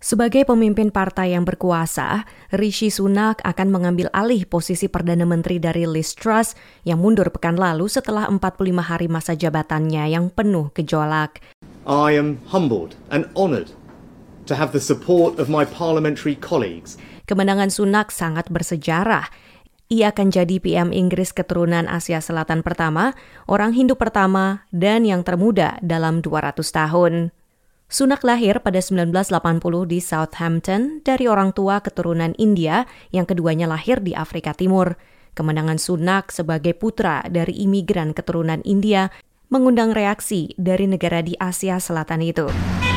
Sebagai pemimpin partai yang berkuasa, Rishi Sunak akan mengambil alih posisi Perdana Menteri dari Liz Truss yang mundur pekan lalu setelah 45 hari masa jabatannya yang penuh gejolak. I am humbled and honoured to have the support of my parliamentary colleagues. Kemenangan Sunak sangat bersejarah. Ia akan jadi PM Inggris keturunan Asia Selatan pertama, orang Hindu pertama, dan yang termuda dalam 200 tahun. Sunak lahir pada 1980 di Southampton dari orang tua keturunan India yang keduanya lahir di Afrika Timur. Kemenangan Sunak sebagai putra dari imigran keturunan India mengundang reaksi dari negara di Asia Selatan itu.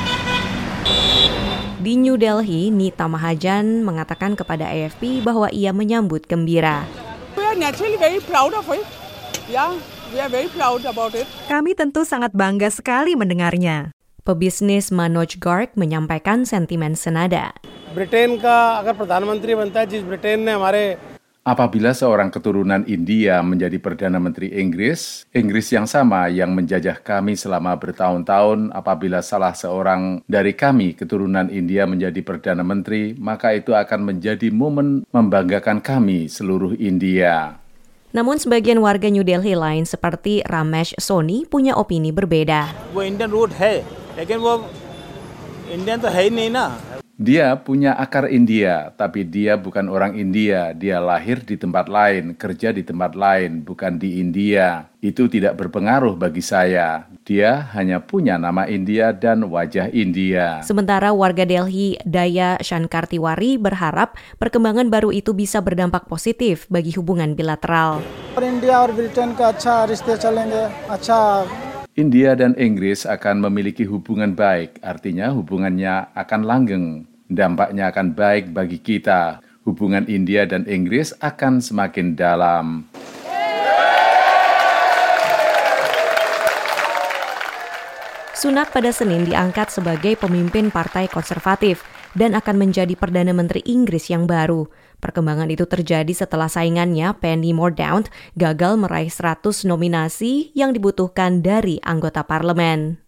Di New Delhi, Nita Mahajan mengatakan kepada AFP bahwa ia menyambut gembira. We are naturally very proud of it. Yeah, we are very proud about it. Kami tentu sangat bangga sekali mendengarnya. Pebisnis Manoj Garg menyampaikan sentimen senada. Britain का अगर प्रधानमंत्री बनता है जिस ब्रिटेन ने हमारे Apabila seorang keturunan India menjadi Perdana Menteri Inggris yang sama yang menjajah kami selama bertahun-tahun, apabila salah seorang dari kami keturunan India menjadi Perdana Menteri, maka itu akan menjadi momen membanggakan kami seluruh India. Namun sebagian warga New Delhi lain seperti Ramesh Soni punya opini berbeda. वो Indian root है लेकिन वो इंडियन तो है ही नहीं ना. Dia punya akar India, tapi dia bukan orang India. Dia lahir di tempat lain, kerja di tempat lain, bukan di India. Itu tidak berpengaruh bagi saya. Dia hanya punya nama India dan wajah India. Sementara warga Delhi, Daya Shankartiwari berharap perkembangan baru itu bisa berdampak positif bagi hubungan bilateral. India और Britain का अच्छा रिश्ते चलेंगे, अच्छा. India dan Inggris akan memiliki hubungan baik, artinya hubungannya akan langgeng. Dampaknya akan baik bagi kita. Hubungan India dan Inggris akan semakin dalam. Sunak pada Senin diangkat sebagai pemimpin Partai Konservatif dan akan menjadi Perdana Menteri Inggris yang baru. Perkembangan itu terjadi setelah saingannya Penny Mordaunt gagal meraih 100 nominasi yang dibutuhkan dari anggota parlemen.